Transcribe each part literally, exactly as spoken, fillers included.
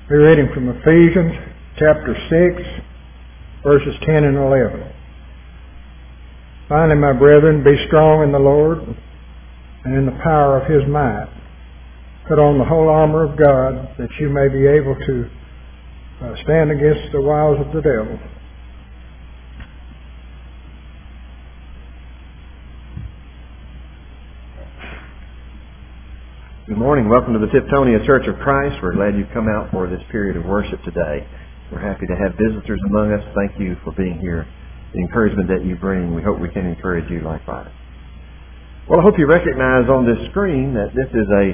We're reading from Ephesians chapter six, verses ten and eleven. Finally, my brethren, be strong in the Lord and in the power of His might. Put on the whole armor of God, that you may be able to uh, stand against the wiles of the devil. Good morning. Welcome to the Tiftonia Church of Christ. We're glad you've come out for this period of worship today. We're happy to have visitors among us. Thank you for being here. The encouragement that you bring, we hope we can encourage you likewise. Well, I hope you recognize on this screen that this is a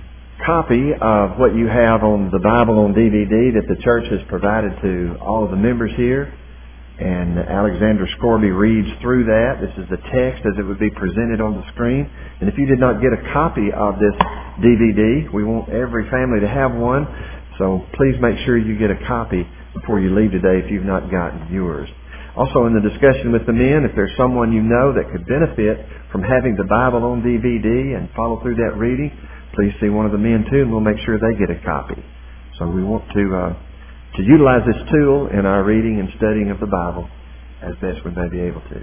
copy of what you have on the Bible on D V D that the church has provided to all of the members here. And Alexander Scorby reads through that. This is the text as it would be presented on the screen. And if you did not get a copy of this D V D, we want every family to have one. So please make sure you get a copy before you leave today if you've not gotten yours. Also in the discussion with the men, if there's someone you know that could benefit from having the Bible on D V D and follow through that reading, please see one of the men too, and we'll make sure they get a copy. So we want to uh, to utilize this tool in our reading and studying of the Bible as best we may be able to.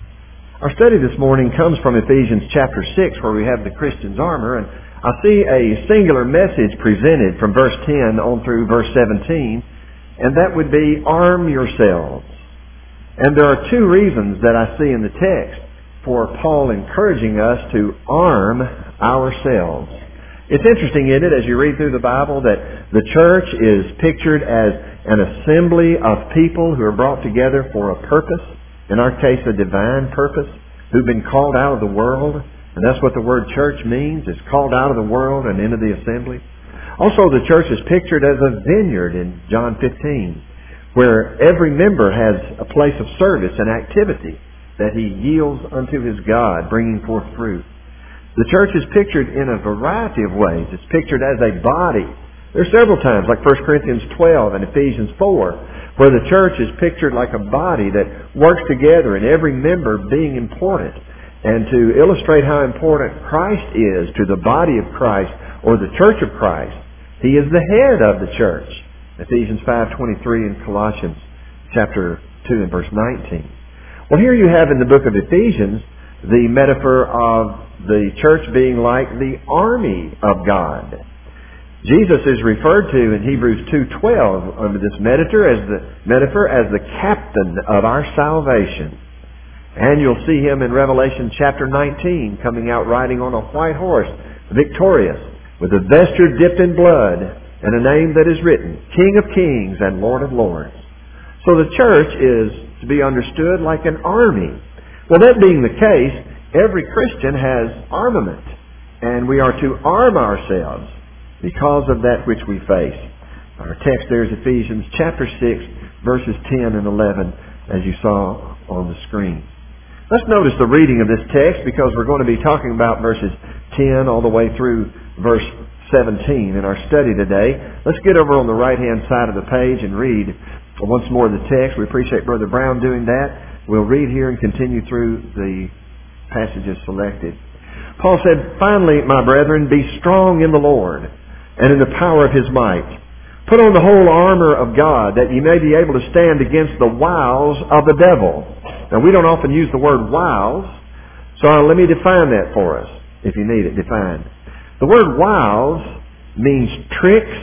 Our study this morning comes from Ephesians chapter six, where we have the Christian's armor, and I see a singular message presented from verse ten on through verse seventeen, and that would be, arm yourselves. And there are two reasons that I see in the text for Paul encouraging us to arm ourselves. It's interesting, isn't it, as you read through the Bible, that the church is pictured as an assembly of people who are brought together for a purpose, in our case a divine purpose, who've been called out of the world, and that's what the word church means, is called out of the world and into the assembly. Also, the church is pictured as a vineyard in John fifteen, where every member has a place of service and activity that he yields unto his God, bringing forth fruit. The church is pictured in a variety of ways. It's pictured as a body. There are several times, like First Corinthians twelve and Ephesians four, where the church is pictured like a body that works together and every member being important. And to illustrate how important Christ is to the body of Christ, or the church of Christ, He is the head of the church. Ephesians five twenty-three and Colossians chapter two and verse nineteen. Well, here you have in the book of Ephesians the metaphor of the church being like the army of God. Jesus is referred to in Hebrews two twelve under this metaphor as the metaphor as the captain of our salvation. And you'll see Him in Revelation chapter nineteen coming out riding on a white horse, victorious, with a vesture dipped in blood and a name that is written, King of Kings and Lord of Lords. So the church is to be understood like an army. Well, that being the case, every Christian has armament, and we are to arm ourselves because of that which we face. Our text there is Ephesians chapter six, verses ten and eleven, as you saw on the screen. Let's notice the reading of this text, because we're going to be talking about verses ten all the way through verse seventeen in our study today. Let's get over on the right-hand side of the page and read once more the text. We appreciate Brother Brown doing that. We'll read here and continue through the passages selected. Paul said, Finally, my brethren, be strong in the Lord and in the power of His might. Put on the whole armor of God, that ye may be able to stand against the wiles of the devil. Now, we don't often use the word wiles, so let me define that for us, if you need it defined. The word wiles means tricks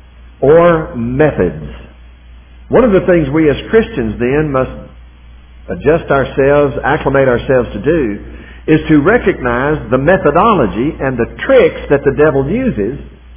or methods. One of the things we as Christians then must adjust ourselves, acclimate ourselves to do, is to recognize the methodology and the tricks that the devil uses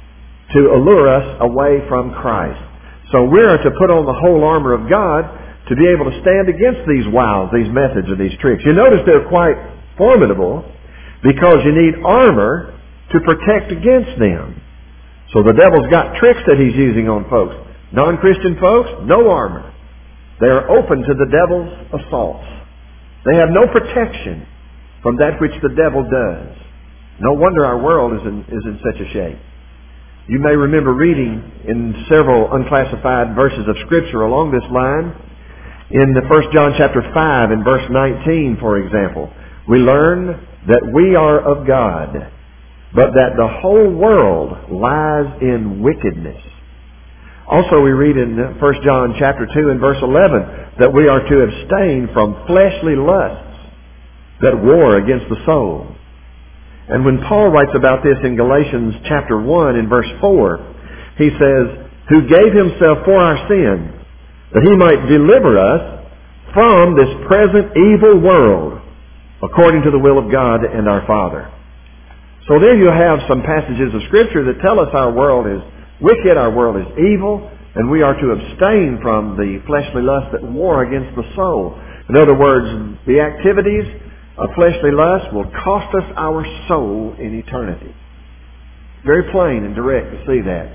to allure us away from Christ. So we are to put on the whole armor of God to be able to stand against these wiles, these methods, or these tricks. You notice they're quite formidable because you need armor to protect against them. So the devil's got tricks that he's using on folks. Non-Christian folks, no armor. They are open to the devil's assaults. They have no protection from that which the devil does. No wonder our world is in, is in such a shape. You may remember reading in several unclassified verses of Scripture along this line. In the First John chapter five and verse nineteen, for example, we learn that we are of God, but that the whole world lies in wickedness. Also, we read in First John chapter two and verse eleven that we are to abstain from fleshly lusts that war against the soul. And when Paul writes about this in Galatians chapter one and verse four, he says, who gave himself for our sins, that he might deliver us from this present evil world, according to the will of God and our Father. So there you have some passages of Scripture that tell us our world is wicked, our world is evil, and we are to abstain from the fleshly lust that war against the soul. In other words, the activities of fleshly lust will cost us our soul in eternity. Very plain and direct to see that.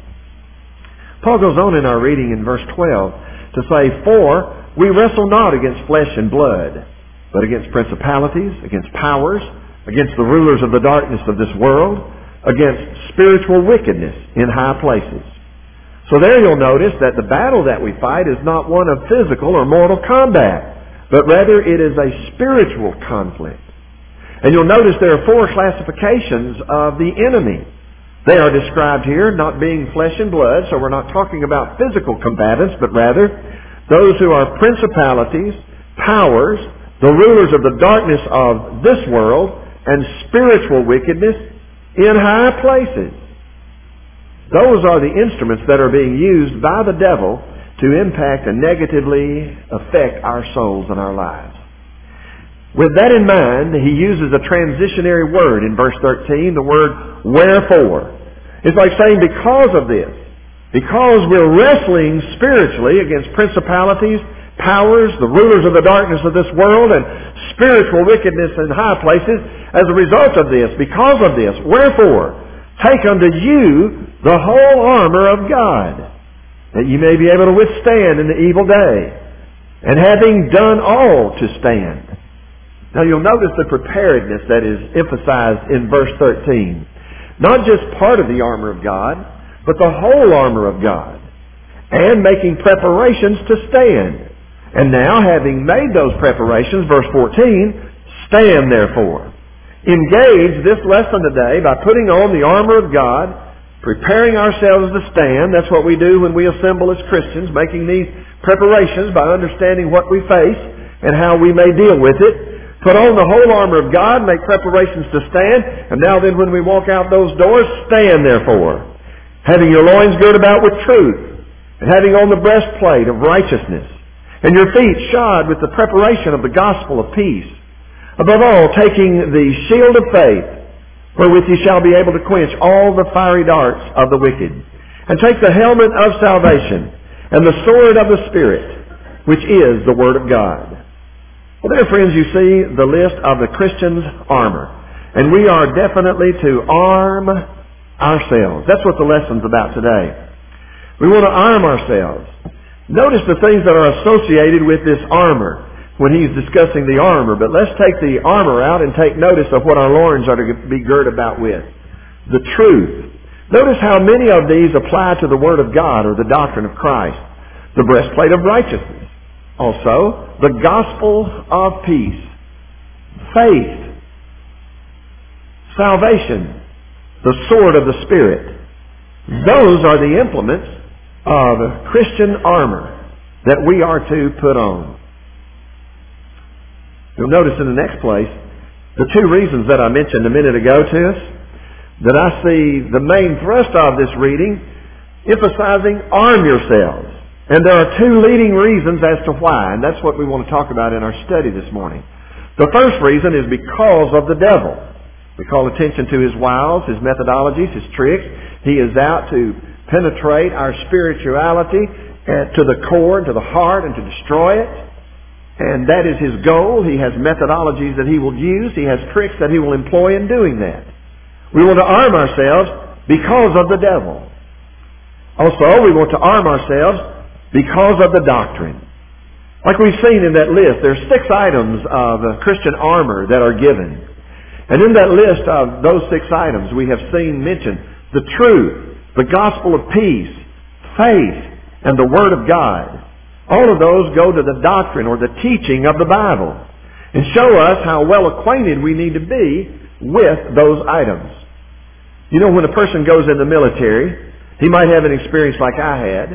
Paul goes on in our reading in verse twelve to say, for we wrestle not against flesh and blood, but against principalities, against powers, against the rulers of the darkness of this world, against spiritual wickedness in high places. So there you'll notice that the battle that we fight is not one of physical or mortal combat, but rather it is a spiritual conflict. And you'll notice there are four classifications of the enemy. They are described here not being flesh and blood, so we're not talking about physical combatants, but rather those who are principalities, powers, the rulers of the darkness of this world, and spiritual wickedness in high places. Those are the instruments that are being used by the devil to impact and negatively affect our souls and our lives. With that in mind, he uses a transitionary word in verse thirteen, the word wherefore. It's like saying because of this, because we're wrestling spiritually against principalities, powers, the rulers of the darkness of this world, and spiritual wickedness in high places, as a result of this, because of this, wherefore, take unto you the whole armor of God, that you may be able to withstand in the evil day, and having done all to stand. Now you'll notice the preparedness that is emphasized in verse thirteen. Not just part of the armor of God, but the whole armor of God, and making preparations to stand. And now, having made those preparations, verse fourteen, stand therefore. Engage this lesson today by putting on the armor of God, preparing ourselves to stand. That's what we do when we assemble as Christians, making these preparations by understanding what we face and how we may deal with it. Put on the whole armor of God, make preparations to stand, and now then when we walk out those doors, stand therefore, having your loins girt about with truth, and having on the breastplate of righteousness, and your feet shod with the preparation of the gospel of peace. Above all, taking the shield of faith, wherewith ye shall be able to quench all the fiery darts of the wicked. And take the helmet of salvation, and the sword of the Spirit, which is the Word of God. Well, there, friends, you see the list of the Christian's armor. And we are definitely to arm ourselves. That's what the lesson's about today. We want to arm ourselves. Notice the things that are associated with this armor when he's discussing the armor. But let's take the armor out and take notice of what our loins are to be girt about with. The truth. Notice how many of these apply to the Word of God or the doctrine of Christ. The breastplate of righteousness. Also, the gospel of peace. Faith. Salvation. The sword of the Spirit. Those are the implements of Christian armor that we are to put on. You'll notice in the next place, the two reasons that I mentioned a minute ago to us, that I see the main thrust of this reading emphasizing arm yourselves. And there are two leading reasons as to why, and that's what we want to talk about in our study this morning. The first reason is because of the devil. We call attention to his wiles, his methodologies, his tricks. He is out to penetrate our spirituality to the core, to the heart, and to destroy it. And that is his goal. He has methodologies that he will use. He has tricks that he will employ in doing that. We want to arm ourselves because of the devil. Also, we want to arm ourselves because of the doctrine. Like we've seen in that list, there's six items of Christian armor that are given. And in that list of those six items, we have seen mentioned the truth, the gospel of peace, faith, and the Word of God. All of those go to the doctrine or the teaching of the Bible and show us how well acquainted we need to be with those items. You know, when a person goes in the military, he might have an experience like I had.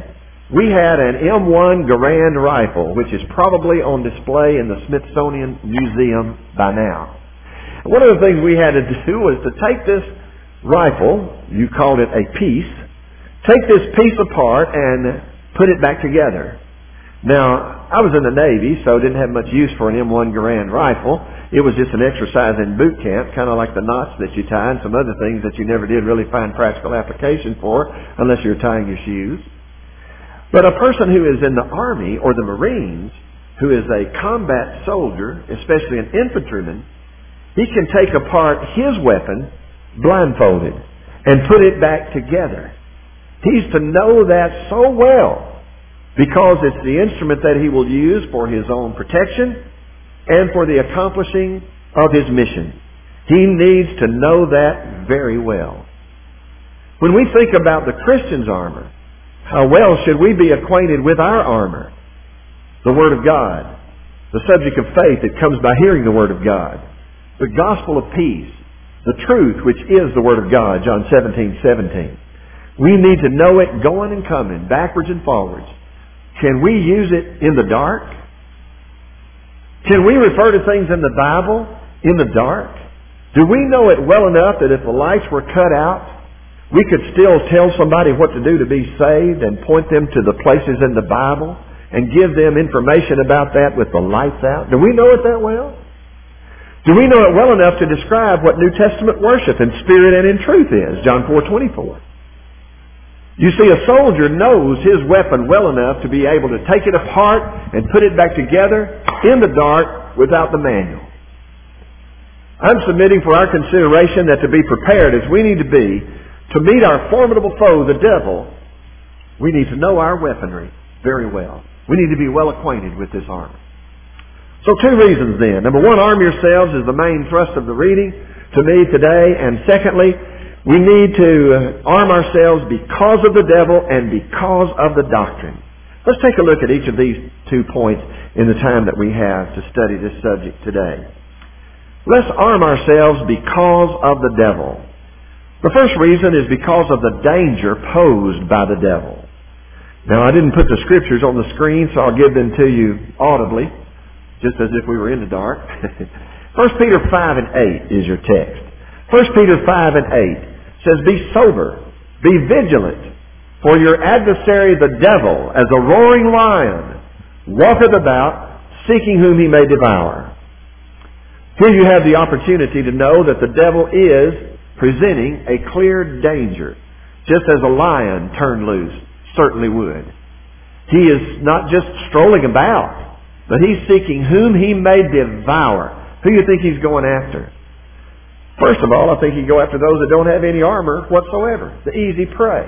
we had an M one Garand rifle, which is probably on display in the Smithsonian Museum by now. One of the things we had to do was to take this rifle, you called it a piece, take this piece apart and put it back together. Now, I was in the Navy, so didn't have much use for an M one Garand rifle. It was just an exercise in boot camp, kind of like the knots that you tie and some other things that you never did really find practical application for unless you're tying your shoes. But a person who is in the Army or the Marines, who is a combat soldier, especially an infantryman, he can take apart his weapon blindfolded and put it back together. He's to know that so well because it's the instrument that he will use for his own protection and for the accomplishing of his mission. He needs to know that very well. When we think about the Christian's armor, how well should we be acquainted with our armor? The Word of God. The subject of faith that comes by hearing the Word of God. The gospel of peace. The truth which is the Word of God, John seventeen seventeen. We need to know it going and coming, backwards and forwards. Can we use it in the dark? Can we refer to things in the Bible in the dark? Do we know it well enough that if the lights were cut out, we could still tell somebody what to do to be saved and point them to the places in the Bible and give them information about that with the lights out? Do we know it that well? Do we know it well enough to describe what New Testament worship in spirit and in truth is? John four twenty-four. You see, a soldier knows his weapon well enough to be able to take it apart and put it back together in the dark without the manual. I'm submitting for our consideration that to be prepared as we need to be to meet our formidable foe, the devil, we need to know our weaponry very well. We need to be well acquainted with this armor. So two reasons then. Number one, arm yourselves is the main thrust of the reading to me today. And secondly, we need to arm ourselves because of the devil and because of the doctrine. Let's take a look at each of these two points in the time that we have to study this subject today. Let's arm ourselves because of the devil. The first reason is because of the danger posed by the devil. Now, I didn't put the scriptures on the screen, so I'll give them to you audibly, just as if we were in the dark. First Peter five and eight is your text. First Peter five and eight says, "Be sober, be vigilant, for your adversary the devil, as a roaring lion, walketh about, seeking whom he may devour." Here you have the opportunity to know that the devil is presenting a clear danger, just as a lion turned loose certainly would. He is not just strolling about, but he's seeking whom he may devour. Who do you think he's going after? First of all, I think he'd go after those that don't have any armor whatsoever, the easy prey.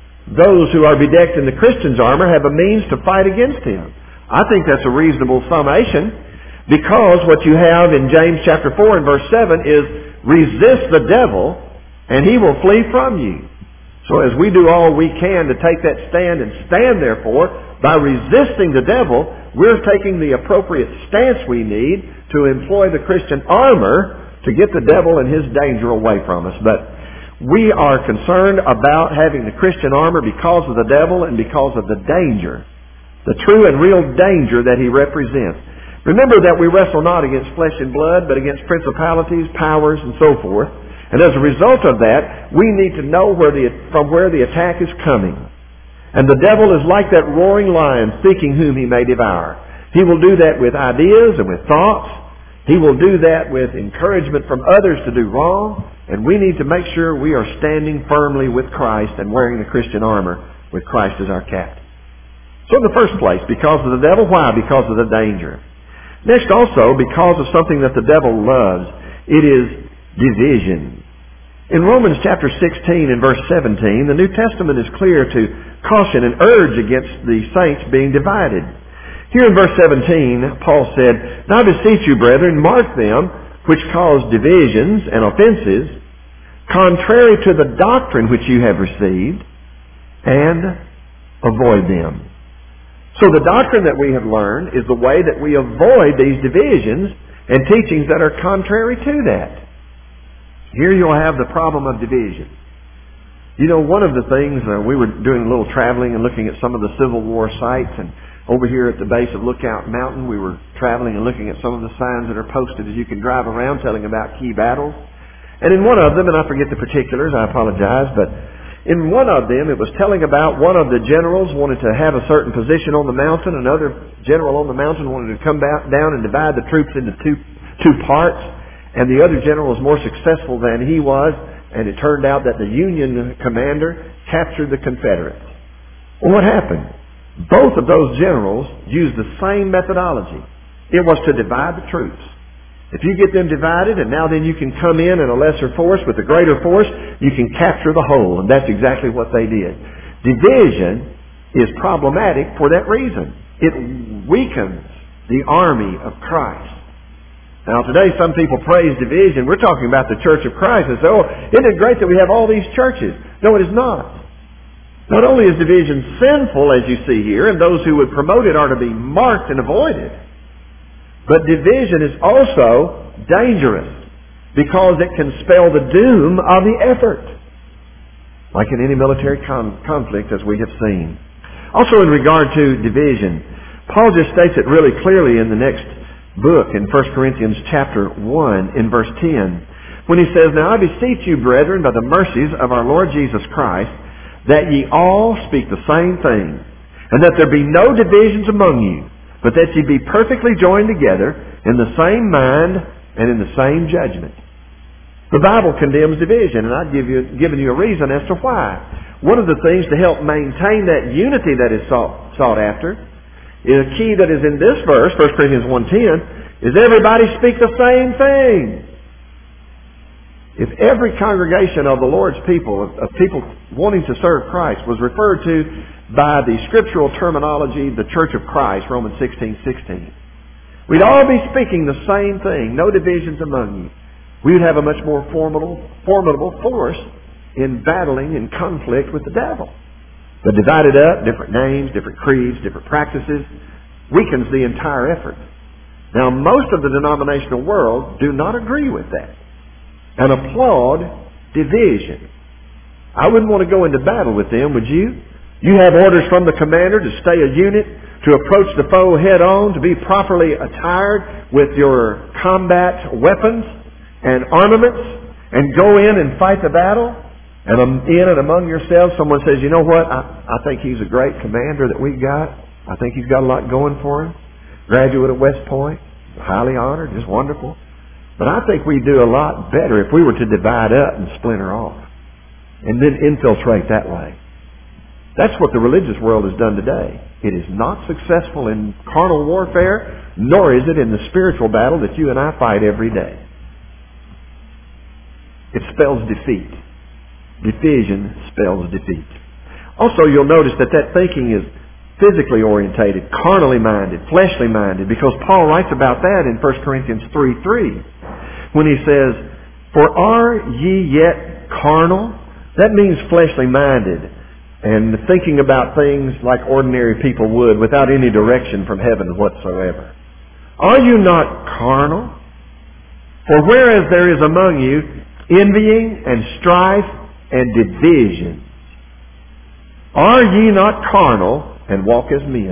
Those who are bedecked in the Christian's armor have a means to fight against him. I think that's a reasonable summation, because what you have in James chapter four and verse seven is, resist the devil, and he will flee from you. So as we do all we can to take that stand and stand therefore, by resisting the devil, we're taking the appropriate stance we need to employ the Christian armor to get the devil and his danger away from us. But we are concerned about having the Christian armor because of the devil and because of the danger, the true and real danger that he represents. Remember that we wrestle not against flesh and blood, but against principalities, powers, and so forth. And as a result of that, we need to know where the, from where the attack is coming. And the devil is like that roaring lion, seeking whom he may devour. He will do that with ideas and with thoughts. He will do that with encouragement from others to do wrong. And we need to make sure we are standing firmly with Christ and wearing the Christian armor with Christ as our captain. So in the first place, because of the devil. Why? Because of the danger. Next also, because of something that the devil loves, it is division. In Romans chapter sixteen and verse seventeen, the New Testament is clear to caution and urge against the saints being divided. Here in verse seventeen, Paul said, "Now I beseech you, brethren, mark them which cause divisions and offenses, contrary to the doctrine which you have received, and avoid them." So the doctrine that we have learned is the way that we avoid these divisions and teachings that are contrary to that. Here you'll have the problem of division. You know, one of the things, uh, we were doing a little traveling and looking at some of the Civil War sites, and over here at the base of Lookout Mountain, we were traveling and looking at some of the signs that are posted as you can drive around telling about key battles. And in one of them, and I forget the particulars, I apologize, but in one of them, it was telling about one of the generals wanted to have a certain position on the mountain. Another general on the mountain wanted to come back down and divide the troops into two, two parts. And the other general was more successful than he was. And it turned out that the Union commander captured the Confederates. Well, what happened? Both of those generals used the same methodology. It was to divide the troops. If you get them divided, and now then you can come in in a lesser force with a greater force, you can capture the whole. And that's exactly what they did. Division is problematic for that reason. It weakens the army of Christ. Now today some people praise division. We're talking about the Church of Christ and say, oh, isn't it great that we have all these churches? No, it is not. Not only is division sinful, as you see here, and those who would promote it are to be marked and avoided, but division is also dangerous because it can spell the doom of the effort, like in any military con- conflict as we have seen. Also in regard to division, Paul just states it really clearly in the next book in First Corinthians chapter one in verse ten, when he says, now I beseech you, brethren, by the mercies of our Lord Jesus Christ, that ye all speak the same thing, and that there be no divisions among you, but that ye be perfectly joined together in the same mind and in the same judgment. The Bible condemns division, and I've give you, given you a reason as to why. One of the things to help maintain that unity that is sought, sought after, is a key that is in this verse, First Corinthians one ten, is everybody speak the same thing. If every congregation of the Lord's people, of, of people wanting to serve Christ, was referred to by the scriptural terminology, the Church of Christ, Romans sixteen sixteen, we'd all be speaking the same thing, no divisions among you. We would have a much more formidable, formidable force in battling and conflict with the devil. But divided up, different names, different creeds, different practices, weakens the entire effort. Now, most of the denominational world do not agree with that and applaud division. I wouldn't want to go into battle with them, would you? You have orders from the commander to stay a unit, to approach the foe head on, to be properly attired with your combat weapons and armaments, and go in and fight the battle. And in and among yourselves, someone says, you know what, I, I think he's a great commander that we got. I think he's got a lot going for him. Graduate of West Point, highly honored, just wonderful. But I think we do a lot better if we were to divide up and splinter off and then infiltrate that way. That's what the religious world has done today. It is not successful in carnal warfare, nor is it in the spiritual battle that you and I fight every day. It spells defeat. Division spells defeat. Also, you'll notice that that thinking is physically orientated, carnally minded, fleshly minded, because Paul writes about that in First Corinthians three three when he says, for are ye yet carnal? That means fleshly minded and thinking about things like ordinary people would without any direction from heaven whatsoever. Are you not carnal? For whereas there is among you envying and strife and division, are ye not carnal and walk as men?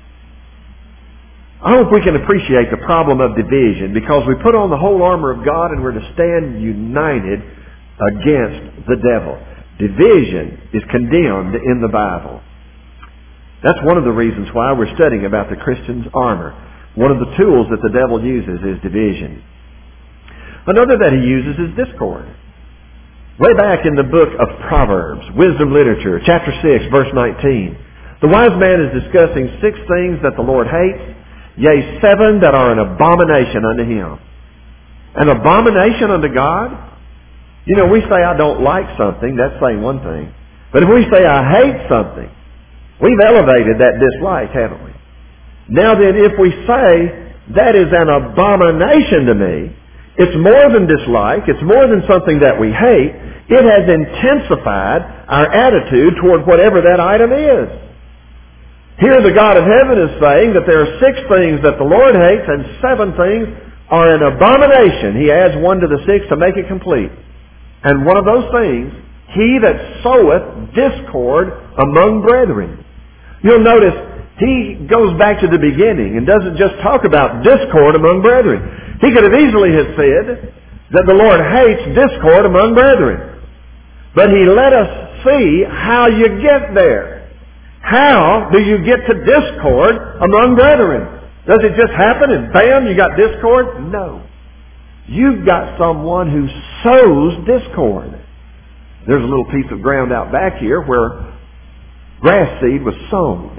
I hope we can appreciate the problem of division because we put on the whole armor of God and we're to stand united against the devil. Division is condemned in the Bible. That's one of the reasons why we're studying about the Christian's armor. One of the tools that the devil uses is division. Another that he uses is discord. Way back in the book of Proverbs, wisdom literature, chapter six, verse nineteen, the wise man is discussing six things that the Lord hates, yea, seven that are an abomination unto him. An abomination unto God? You know, we say I don't like something, that's saying one thing. But if we say I hate something, we've elevated that dislike, haven't we? Now then, if we say that is an abomination to me, it's more than dislike, it's more than something that we hate, it has intensified our attitude toward whatever that item is. Here the God of heaven is saying that there are six things that the Lord hates and seven things are an abomination. He adds one to the six to make it complete. And one of those things he that soweth discord among brethren. You'll notice he goes back to the beginning and doesn't just talk about discord among brethren. He could have easily have said that the Lord hates discord among brethren. But he let us see how you get there. How do you get to discord among brethren? Does it just happen and bam, you got discord? No. You've got someone who sows discord. There's a little piece of ground out back here where grass seed was sown.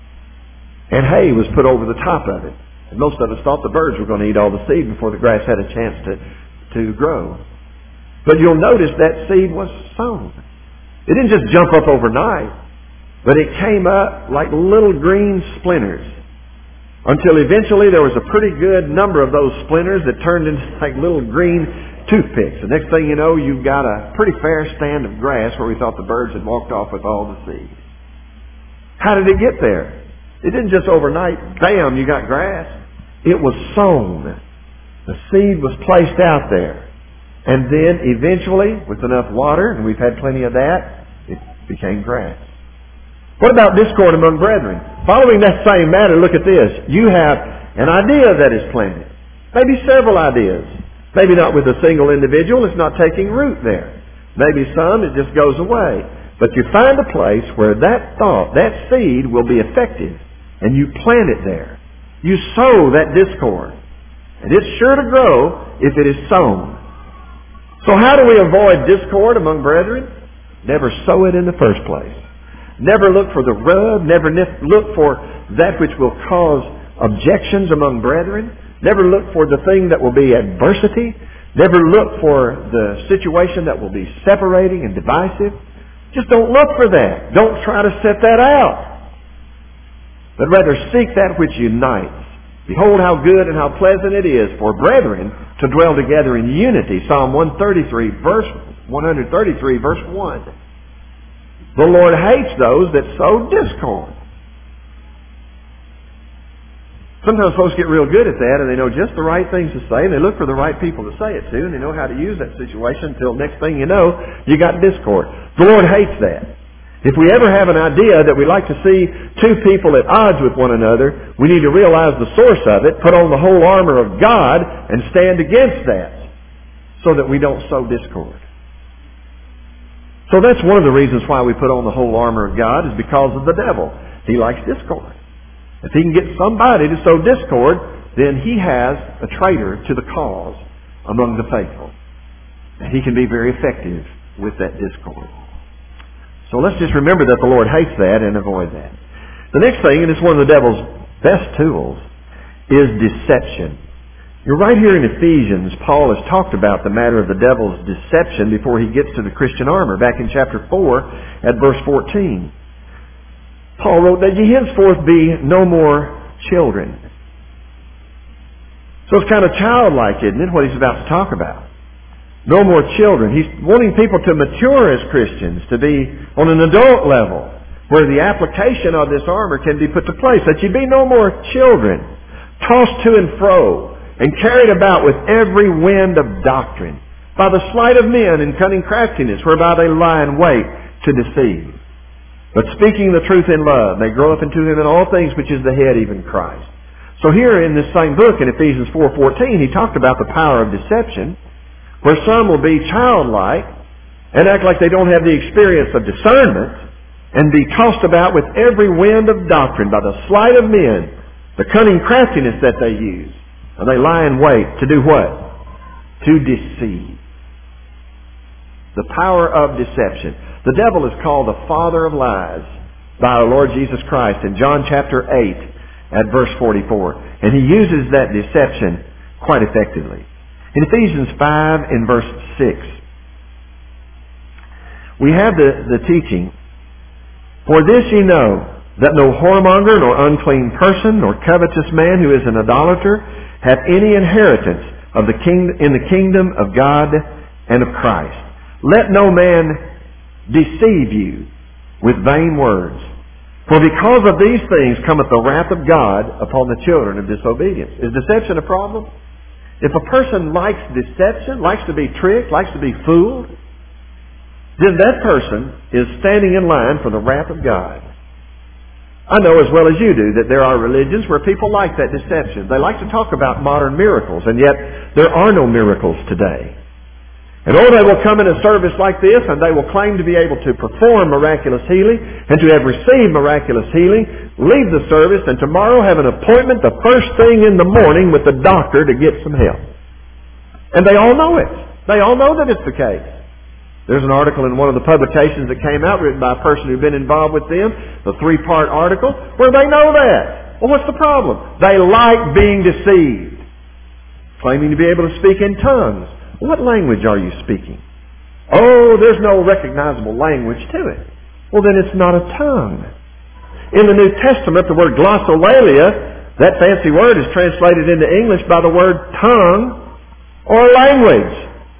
And hay was put over the top of it. And most of us thought the birds were going to eat all the seed before the grass had a chance to, to grow. But you'll notice that seed was sown. It didn't just jump up overnight, but it came up like little green splinters until eventually there was a pretty good number of those splinters that turned into like little green toothpicks. The next thing you know, you've got a pretty fair stand of grass where we thought the birds had walked off with all the seed. How did it get there? It didn't just overnight, bam, you got grass. It was sown. The seed was placed out there. And then eventually, with enough water, and we've had plenty of that, it became grass. What about discord among brethren? Following that same matter, look at this. You have an idea that is planted. Maybe several ideas. Maybe not with a single individual. It's not taking root there. Maybe some, it just goes away. But you find a place where that thought, that seed will be effective. And you plant it there. You sow that discord. And it's sure to grow if it is sown. So how do we avoid discord among brethren? Never sow it in the first place. Never look for the rub. Never look for that which will cause objections among brethren. Never look for the thing that will be adversity. Never look for the situation that will be separating and divisive. Just don't look for that. Don't try to set that out. But rather seek that which unites. Behold how good and how pleasant it is for brethren to dwell together in unity. Psalm one thirty-three, verse one thirty-three, verse one. The Lord hates those that sow discord. Sometimes folks get real good at that, and they know just the right things to say, and they look for the right people to say it to, and they know how to use that situation until next thing you know, you got discord. The Lord hates that. If we ever have an idea that we like to see two people at odds with one another, we need to realize the source of it, put on the whole armor of God, and stand against that so that we don't sow discord. So that's one of the reasons why we put on the whole armor of God is because of the devil. He likes discord. If he can get somebody to sow discord, then he has a traitor to the cause among the faithful. And he can be very effective with that discord. So let's just remember that the Lord hates that and avoid that. The next thing, and it's one of the devil's best tools, is deception. You're right here in Ephesians, Paul has talked about the matter of the devil's deception before he gets to the Christian armor. Back in chapter four at verse fourteen. Paul wrote that ye henceforth be no more children. So it's kind of childlike, isn't it, what he's about to talk about? No more children. He's wanting people to mature as Christians, to be on an adult level, where the application of this armor can be put to place. That ye be no more children, tossed to and fro, and carried about with every wind of doctrine, by the sleight of men and cunning craftiness, whereby they lie in wait to deceive. But speaking the truth in love, they grow up into him in all things, which is the head, even Christ. So here in this same book, in Ephesians four fourteen, he talked about the power of deception, where some will be childlike and act like they don't have the experience of discernment and be tossed about with every wind of doctrine by the sleight of men, the cunning craftiness that they use. And they lie in wait to do what? To deceive. The power of deception. The devil is called the father of lies by our Lord Jesus Christ in John chapter eight at verse forty-four. And he uses that deception quite effectively. In Ephesians five in verse six, we have the, the teaching, for this ye know, that no whoremonger, nor unclean person, nor covetous man who is an idolater, hath any inheritance of the king, in the kingdom of God and of Christ. Let no man deceive you with vain words. For because of these things cometh the wrath of God upon the children of disobedience. Is deception a problem? If a person likes deception, likes to be tricked, likes to be fooled, then that person is standing in line for the wrath of God. I know as well as you do that there are religions where people like that deception. They like to talk about modern miracles, and yet there are no miracles today. And oh, they will come in a service like this, and they will claim to be able to perform miraculous healing, and to have received miraculous healing, leave the service, and tomorrow have an appointment the first thing in the morning with the doctor to get some help. And they all know it. They all know that it's the case. There's an article in one of the publications that came out written by a person who'd been involved with them, the three-part article, where they know that. Well, what's the problem? They like being deceived, claiming to be able to speak in tongues. What language are you speaking? Oh, there's no recognizable language to it. Well, then it's not a tongue. In the New Testament, the word glossolalia, that fancy word is translated into English by the word tongue or language.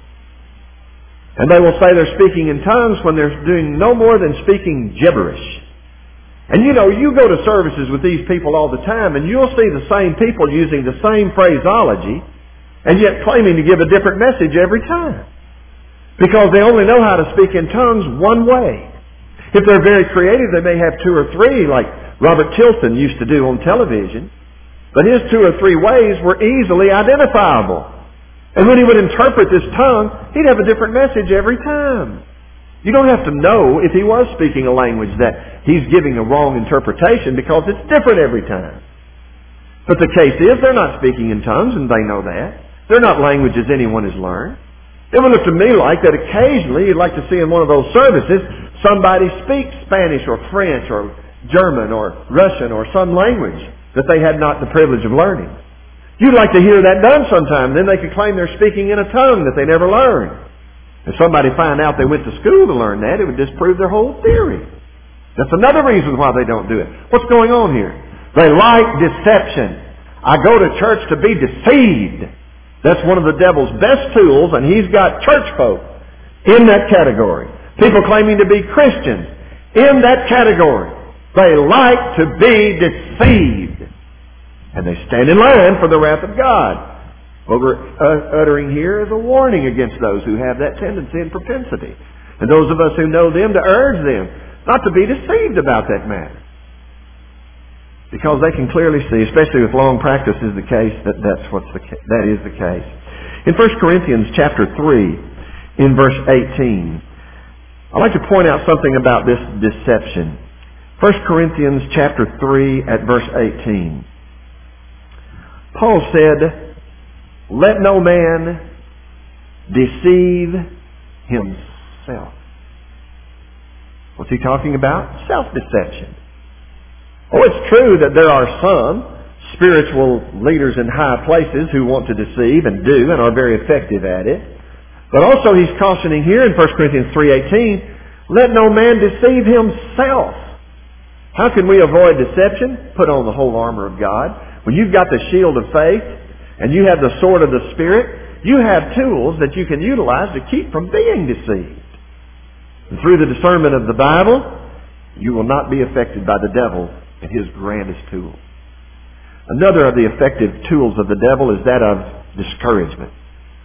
And they will say they're speaking in tongues when they're doing no more than speaking gibberish. And you know, you go to services with these people all the time, and you'll see the same people using the same phraseology, and yet claiming to give a different message every time. Because they only know how to speak in tongues one way. If they're very creative, they may have two or three, like Robert Tilton used to do on television. But his two or three ways were easily identifiable. And when he would interpret this tongue, he'd have a different message every time. You don't have to know if he was speaking a language that he's giving a wrong interpretation, because it's different every time. But the case is, they're not speaking in tongues, and they know that. They're not languages anyone has learned. It would look to me like that occasionally you'd like to see in one of those services somebody speak Spanish or French or German or Russian or some language that they had not the privilege of learning. You'd like to hear that done sometime. Then they could claim they're speaking in a tongue that they never learned. If somebody found out they went to school to learn that, it would disprove their whole theory. That's another reason why they don't do it. What's going on here? They like deception. I go to church to be deceived. That's one of the devil's best tools, and he's got church folk in that category. People claiming to be Christians in that category. They like to be deceived. And they stand in line for the wrath of God. What we're uh, uttering here is a warning against those who have that tendency and propensity. And those of us who know them, to urge them not to be deceived about that matter. Because they can clearly see, especially with long practice is the case, that that's what's the ca- that is the case. In First Corinthians chapter three, in verse eighteen, I'd like to point out something about this deception. First Corinthians chapter three at verse eighteen. Paul said, "Let no man deceive himself." What's he talking about? Self-deception. Oh, it's true that there are some spiritual leaders in high places who want to deceive and do and are very effective at it. But also he's cautioning here in First Corinthians three eighteen, let no man deceive himself. How can we avoid deception? Put on the whole armor of God. When you've got the shield of faith and you have the sword of the Spirit, you have tools that you can utilize to keep from being deceived. And through the discernment of the Bible, you will not be affected by the devil and his grandest tool. Another of the effective tools of the devil is that of discouragement.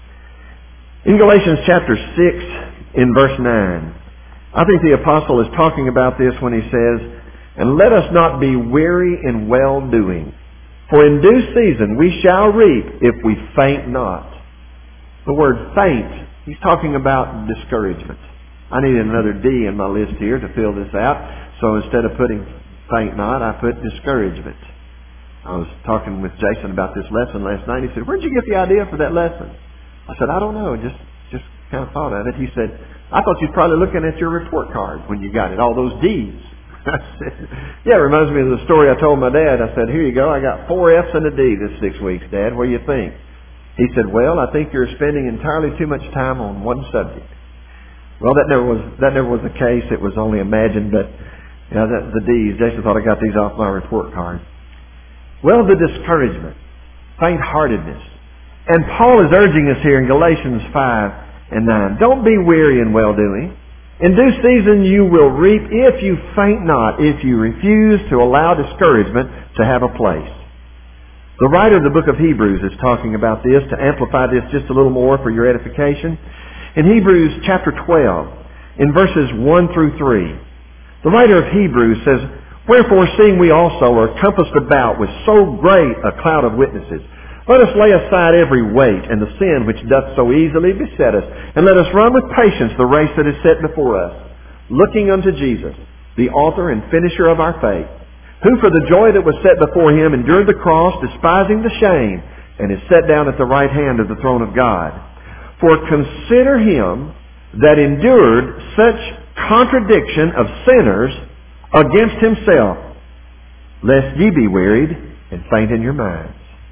In Galatians chapter six, in verse nine, I think the apostle is talking about this when he says, "And let us not be weary in well-doing, for in due season we shall reap if we faint not." The word faint, he's talking about discouragement. I need another D in my list here to fill this out. So instead of putting faint not, I put discouragement. I was talking with Jason about this lesson last night. He said, "Where'd you get the idea for that lesson?" I said, "I don't know. Just just kind of thought of it." He said, "I thought you were probably looking at your report card when you got it, all those D's." I said, "Yeah, it reminds me of the story I told my dad." I said, "Here you go. I got four F's and a D this six weeks, Dad. What do you think?" He said, "Well, I think you're spending entirely too much time on one subject." Well, that never was that never was the case. It was only imagined, but you know, that, the D's. Jason thought I got these off my report card. Well, the discouragement, faint-heartedness. And Paul is urging us here in Galatians five and nine. Don't be weary in well-doing. In due season you will reap if you faint not, if you refuse to allow discouragement to have a place. The writer of the book of Hebrews is talking about this to amplify this just a little more for your edification. In Hebrews chapter twelve, in verses one through three. The writer of Hebrews says, "Wherefore, seeing we also are compassed about with so great a cloud of witnesses, let us lay aside every weight and the sin which doth so easily beset us, and let us run with patience the race that is set before us, looking unto Jesus, the author and finisher of our faith, who for the joy that was set before him endured the cross, despising the shame, and is set down at the right hand of the throne of God. For consider him that endured such contradiction of sinners against himself, lest ye be wearied and faint in your minds."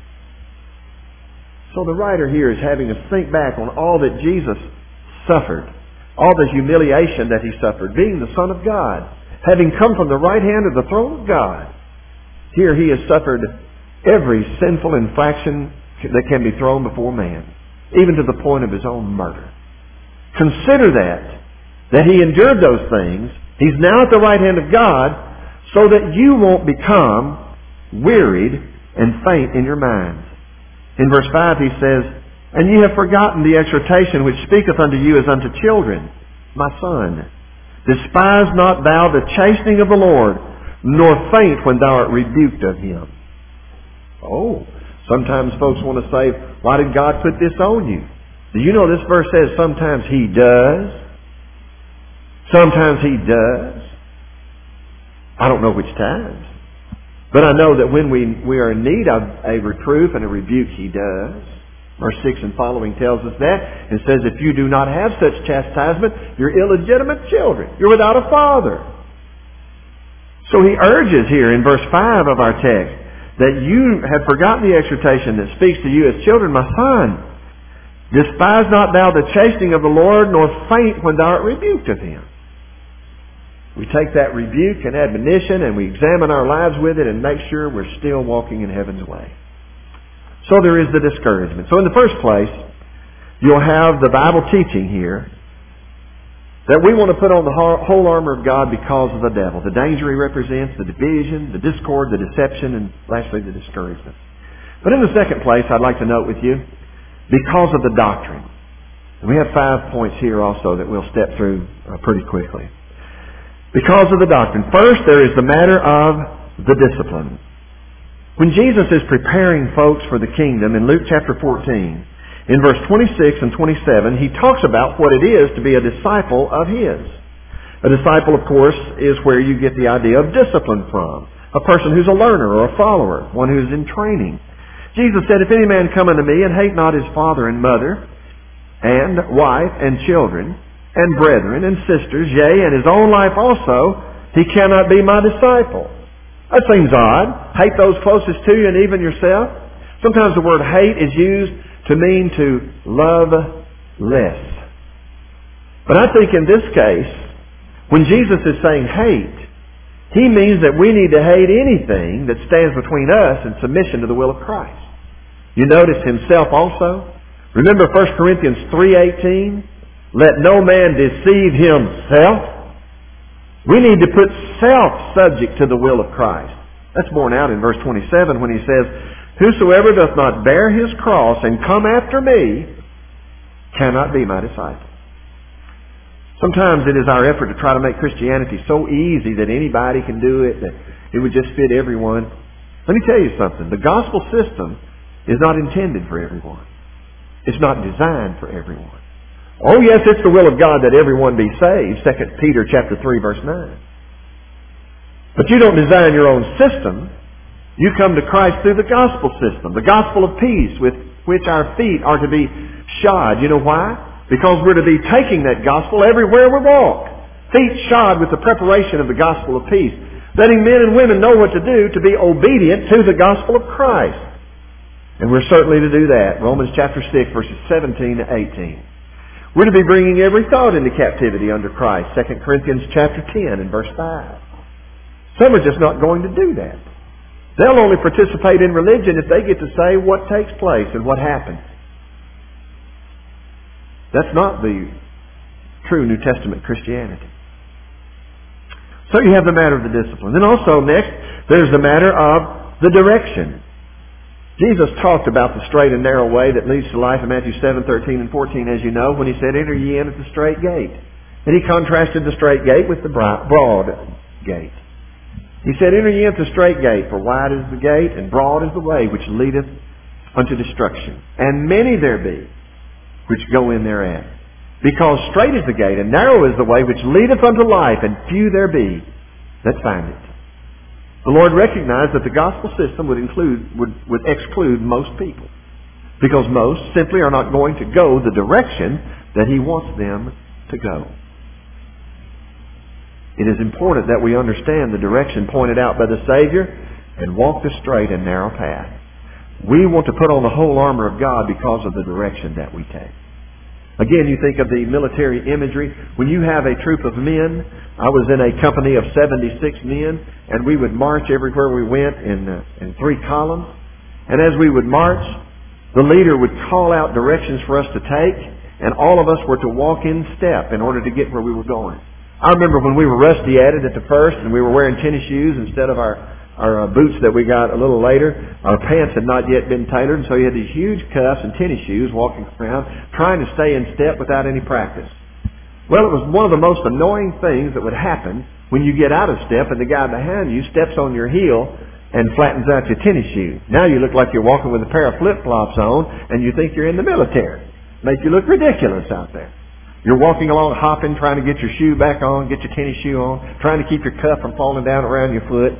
So the writer here is having us think back on all that Jesus suffered, all the humiliation that he suffered, being the Son of God, having come from the right hand of the throne of God. Here he has suffered every sinful infraction that can be thrown before man, even to the point of his own murder. Consider that, that he endured those things. He's now at the right hand of God, so that you won't become wearied and faint in your minds. In verse five he says, "And ye have forgotten the exhortation which speaketh unto you as unto children. My son, despise not thou the chastening of the Lord, nor faint when thou art rebuked of him." Oh, sometimes folks want to say, "Why did God put this on you?" Do you know this verse says sometimes he does? Sometimes he does. I don't know which times. But I know that when we, we are in need of a reproof and a rebuke, he does. Verse six and following tells us that. It says, "If you do not have such chastisement, you're illegitimate children. You're without a father." So he urges here in verse five of our text that you have forgotten the exhortation that speaks to you as children. My son, despise not thou the chastening of the Lord, nor faint when thou art rebuked of him. We take that rebuke and admonition and we examine our lives with it and make sure we're still walking in heaven's way. So there is the discouragement. So in the first place, you'll have the Bible teaching here that we want to put on the whole armor of God because of the devil. The danger he represents, the division, the discord, the deception, and lastly the discouragement. But in the second place, I'd like to note with you, because of the doctrine. And we have five points here also that we'll step through uh, pretty quickly. Because of the doctrine. First, there is the matter of the discipline. When Jesus is preparing folks for the kingdom in Luke chapter fourteen, in verse twenty-six and twenty-seven, he talks about what it is to be a disciple of his. A disciple, of course, is where you get the idea of discipline from. A person who's a learner or a follower, one who's in training. Jesus said, "If any man come unto me and hate not his father and mother, and wife and children, and brethren and sisters, yea, and his own life also, he cannot be my disciple." That seems odd. Hate those closest to you and even yourself. Sometimes the word hate is used to mean to love less. But I think in this case, when Jesus is saying hate, he means that we need to hate anything that stands between us and submission to the will of Christ. You notice himself also. Remember First Corinthians three eighteen? "Let no man deceive himself." We need to put self subject to the will of Christ. That's borne out in verse twenty-seven when he says, "Whosoever doth not bear his cross and come after me cannot be my disciple." Sometimes it is our effort to try to make Christianity so easy that anybody can do it, that it would just fit everyone. Let me tell you something. The gospel system is not intended for everyone. It's not designed for everyone. Oh yes, it's the will of God that everyone be saved, Second Peter chapter three verse nine. But you don't design your own system. You come to Christ through the gospel system, the gospel of peace with which our feet are to be shod. You know why? Because we're to be taking that gospel everywhere we walk. Feet shod with the preparation of the gospel of peace, letting men and women know what to do to be obedient to the gospel of Christ. And we're certainly to do that. Romans chapter six verses seventeen to eighteen. We're to be bringing every thought into captivity under Christ. Second Corinthians chapter ten and verse five. Some are just not going to do that. They'll only participate in religion if they get to say what takes place and what happens. That's not the true New Testament Christianity. So you have the matter of the discipline. Then also next, there's the matter of the direction. Jesus talked about the straight and narrow way that leads to life in Matthew seven, thirteen, and fourteen, as you know, when he said, "Enter ye in at the straight gate." And he contrasted the strait gate with the broad gate. He said, enter ye into the strait gate, for wide is the gate, and broad is the way which leadeth unto destruction. And many there be which go in thereat. Because strait is the gate, and narrow is the way which leadeth unto life, and few there be that find it. The Lord recognized that the gospel system would include would, would exclude most people, because most simply are not going to go the direction that He wants them to go. It is important that we understand the direction pointed out by the Savior and walk the straight and narrow path. We want to put on the whole armor of God because of the direction that we take. Again, you think of the military imagery. When you have a troop of men, I was in a company of seventy-six men, and we would march everywhere we went in, uh, in three columns. And as we would march, the leader would call out directions for us to take, and all of us were to walk in step in order to get where we were going. I remember when we were rusty at it at the first, and we were wearing tennis shoes instead of our Our uh, boots that we got a little later. Our pants had not yet been tailored, and so you had these huge cuffs and tennis shoes walking around trying to stay in step without any practice. Well, it was one of the most annoying things that would happen when you get out of step and the guy behind you steps on your heel and flattens out your tennis shoe. Now you look like you're walking with a pair of flip-flops on, and you think you're in the military. Make you look ridiculous out there. You're walking along hopping, trying to get your shoe back on, get your tennis shoe on, trying to keep your cuff from falling down around your foot.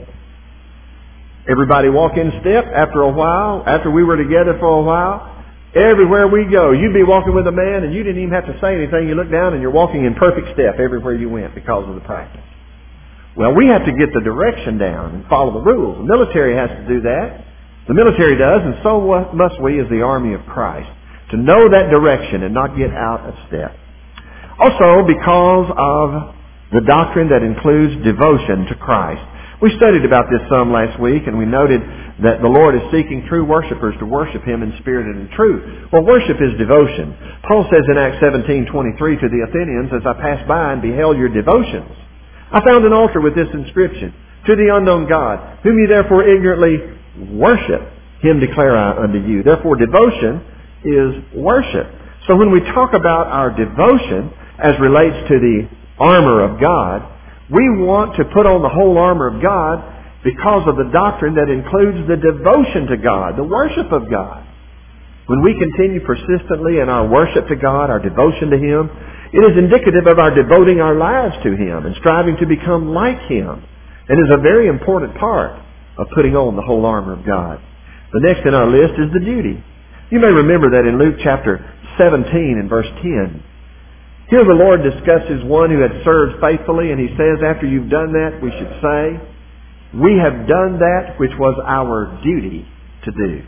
Everybody walk in step. After a while, after we were together for a while, everywhere we go, you'd be walking with a man and you didn't even have to say anything. You look down and you're walking in perfect step everywhere you went because of the practice. Well, we have to get the direction down and follow the rules. The military has to do that. The military does, and so must we as the army of Christ, to know that direction and not get out of step. Also, because of the doctrine that includes devotion to Christ. We studied about this some last week, and we noted that the Lord is seeking true worshipers to worship Him in spirit and in truth. Well, worship is devotion. Paul says in Acts seventeen twenty-three to the Athenians, as I passed by and beheld your devotions, I found an altar with this inscription, to the unknown God, whom ye therefore ignorantly worship, Him declare I unto you. Therefore, devotion is worship. So when we talk about our devotion as relates to the armor of God, we want to put on the whole armor of God because of the doctrine that includes the devotion to God, the worship of God. When we continue persistently in our worship to God, our devotion to Him, it is indicative of our devoting our lives to Him and striving to become like Him, and is a very important part of putting on the whole armor of God. The next in our list is the duty. You may remember that in Luke chapter seventeen and verse ten, here the Lord discusses one who had served faithfully, and He says, after you've done that, we should say, we have done that which was our duty to do.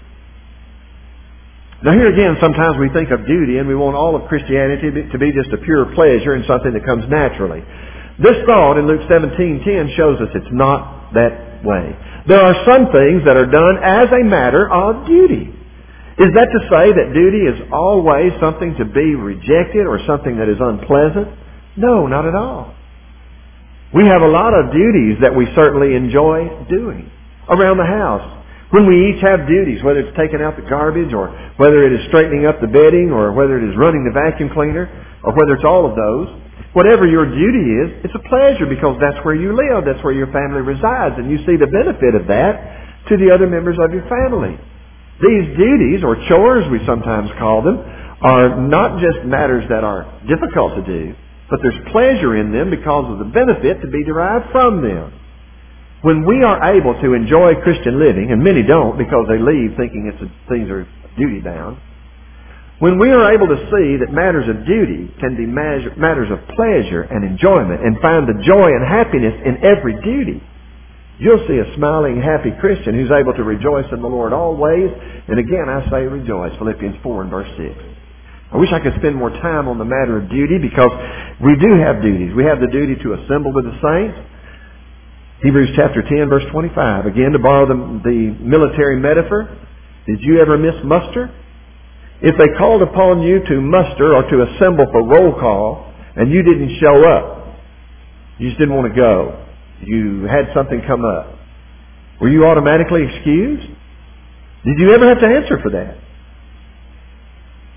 Now here again, sometimes we think of duty and we want all of Christianity to be just a pure pleasure and something that comes naturally. This thought in Luke seventeen ten shows us it's not that way. There are some things that are done as a matter of duty. Is that to say that duty is always something to be rejected or something that is unpleasant? No, not at all. We have a lot of duties that we certainly enjoy doing around the house. When we each have duties, whether it's taking out the garbage or whether it is straightening up the bedding or whether it is running the vacuum cleaner or whether it's all of those, whatever your duty is, it's a pleasure because that's where you live, that's where your family resides, and you see the benefit of that to the other members of your family. These duties, or chores we sometimes call them, are not just matters that are difficult to do, but there's pleasure in them because of the benefit to be derived from them. When we are able to enjoy Christian living, and many don't because they leave thinking it's a, things are duty bound, when we are able to see that matters of duty can be matters of pleasure and enjoyment and find the joy and happiness in every duty, you'll see a smiling, happy Christian who's able to rejoice in the Lord always. And again, I say rejoice. Philippians four and verse six. I wish I could spend more time on the matter of duty because we do have duties. We have the duty to assemble with the saints. Hebrews chapter ten, verse twenty-five. Again, to borrow the, the military metaphor, did you ever miss muster? If they called upon you to muster or to assemble for roll call and you didn't show up, you just didn't want to go, you had something come up, were you automatically excused? Did you ever have to answer for that?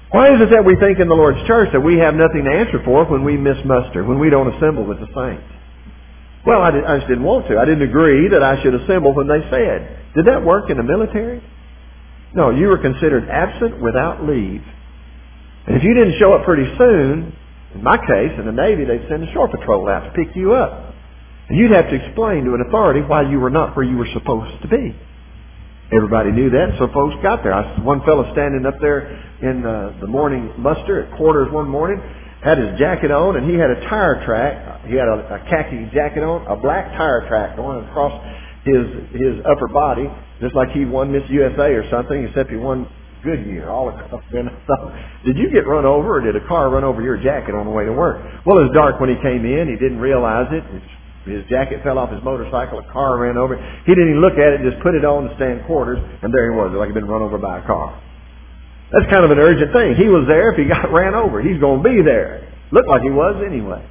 Why is it that we think in the Lord's church that we have nothing to answer for when we miss muster, when we don't assemble with the saints? Well, I, did, I just didn't want to. I didn't agree that I should assemble when they said. Did that work in the military? No, you were considered absent without leave. And if you didn't show up pretty soon, in my case, in the Navy, they'd send a shore patrol out to pick you up. And you'd have to explain to an authority why you were not where you were supposed to be. Everybody knew that, so folks got there. I, one fellow standing up there in uh, the morning muster at quarters one morning, had his jacket on, and he had a tire track. He had a, a khaki jacket on, a black tire track going across his his upper body, just like he won Miss U S A or something, except he won Goodyear. All across. Did you get run over, or did a car run over your jacket on the way to work? Well, it was dark when he came in. He didn't realize it. His, his jacket fell off his motorcycle. A car ran over it. He didn't even look at it, just put it on to stand quarters, and there he was, like he'd been run over by a car. That's kind of an urgent thing. He was there. If he got ran over, he's going to be there. Looked like he was anyway.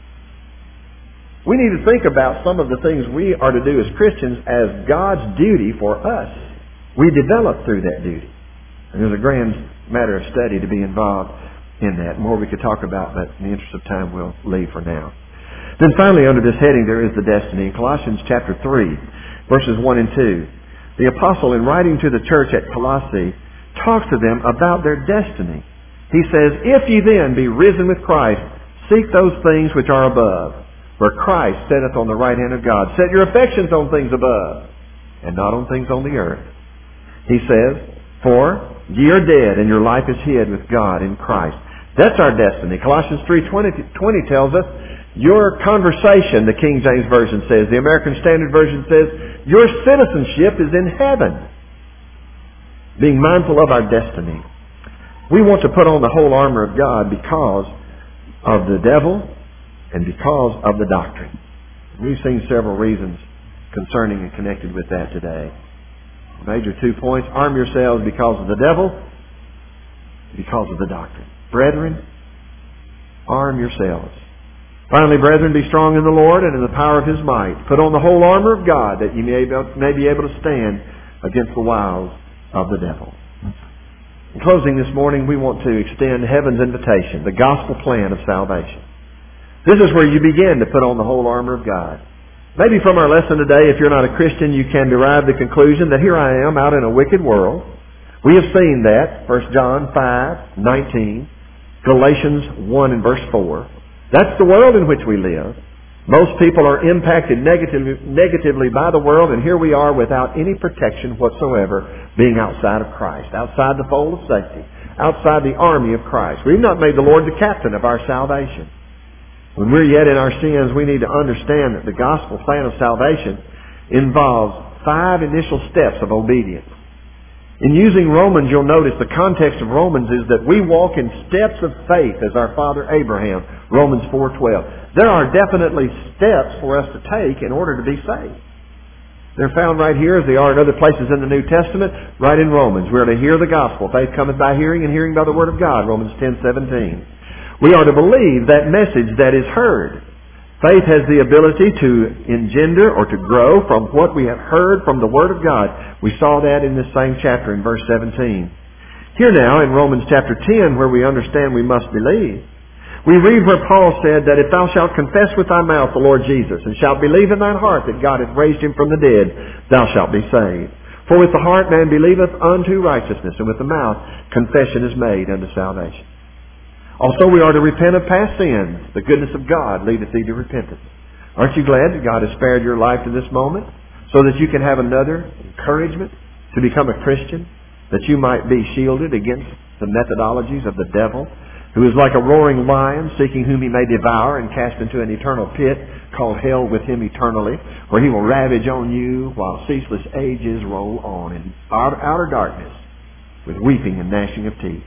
We need to think about some of the things we are to do as Christians as God's duty for us. We develop through that duty. And there's a grand matter of study to be involved in that. More we could talk about, but in the interest of time, we'll leave for now. Then finally, under this heading, there is the destiny. In Colossians chapter three, verses one and two, the apostle, in writing to the church at Colossae, talks to them about their destiny. He says, "If ye then be risen with Christ, seek those things which are above, where Christ sitteth on the right hand of God. Set your affections on things above, and not on things on the earth." He says, "For ye are dead, and your life is hid with God in Christ." That's our destiny. Colossians three twenty tells us, your conversation, the King James Version says. The American Standard Version says, your citizenship is in heaven. Being mindful of our destiny. We want to put on the whole armor of God because of the devil and because of the doctrine. We've seen several reasons concerning and connected with that today. Major two points. Arm yourselves because of the devil, because of the doctrine. Brethren, arm yourselves. Finally, brethren, be strong in the Lord and in the power of His might. Put on the whole armor of God that you may be able to stand against the wiles of the devil. In closing this morning, we want to extend heaven's invitation, the gospel plan of salvation. This is where you begin to put on the whole armor of God. Maybe from our lesson today, if you're not a Christian, you can derive the conclusion that here I am out in a wicked world. We have seen that, First John five nineteen, Galatians one and verse four. That's the world in which we live. Most people are impacted negatively, negatively by the world, and here we are without any protection whatsoever, being outside of Christ, outside the fold of safety, outside the army of Christ. We've not made the Lord the captain of our salvation. When we're yet in our sins, we need to understand that the gospel plan of salvation involves five initial steps of obedience. In using Romans, you'll notice the context of Romans is that we walk in steps of faith as our father Abraham, Romans four twelve. There are definitely steps for us to take in order to be saved. They're found right here as they are in other places in the New Testament, right in Romans. We are to hear the gospel. Faith cometh by hearing, and hearing by the word of God, Romans ten seventeen. We are to believe that message that is heard. Faith has the ability to engender or to grow from what we have heard from the Word of God. We saw that in this same chapter in verse seventeen. Here now in Romans chapter ten, where we understand we must believe, we read where Paul said that if thou shalt confess with thy mouth the Lord Jesus, and shalt believe in thine heart that God hath raised Him from the dead, thou shalt be saved. For with the heart man believeth unto righteousness, and with the mouth confession is made unto salvation. Also, we are to repent of past sins. The goodness of God leadeth thee to repentance. Aren't you glad that God has spared your life to this moment so that you can have another encouragement to become a Christian, that you might be shielded against the methodologies of the devil, who is like a roaring lion seeking whom he may devour and cast into an eternal pit called hell with him eternally, where he will ravage on you while ceaseless ages roll on in outer darkness with weeping and gnashing of teeth.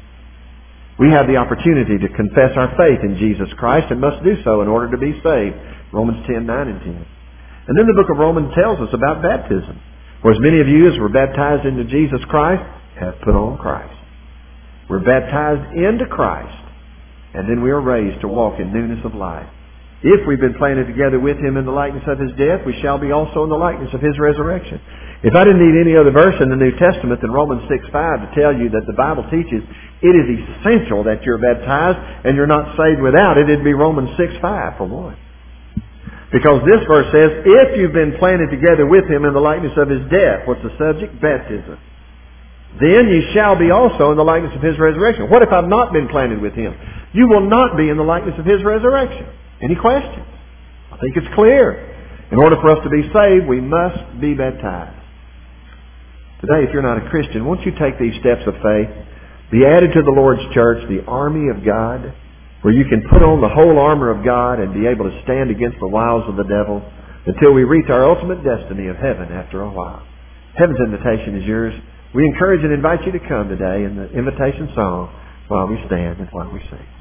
We have the opportunity to confess our faith in Jesus Christ and must do so in order to be saved. Romans ten nine and ten. And then the book of Romans tells us about baptism. For as many of you as were baptized into Jesus Christ have put on Christ. We're baptized into Christ, and then we are raised to walk in newness of life. If we've been planted together with Him in the likeness of His death, we shall be also in the likeness of His resurrection. If I didn't need any other verse in the New Testament than Romans six five to tell you that the Bible teaches it is essential that you're baptized and you're not saved without it, it'd be Romans six five for one. Because this verse says, if you've been planted together with Him in the likeness of His death, what's the subject? Baptism. Then ye shall be also in the likeness of His resurrection. What if I've not been planted with Him? You will not be in the likeness of His resurrection. Any questions? I think it's clear. In order for us to be saved, we must be baptized. Today, if you're not a Christian, won't you take these steps of faith? Be added to the Lord's church, the army of God, where you can put on the whole armor of God and be able to stand against the wiles of the devil until we reach our ultimate destiny of heaven after a while. Heaven's invitation is yours. We encourage and invite you to come today in the invitation song while we stand and while we sing.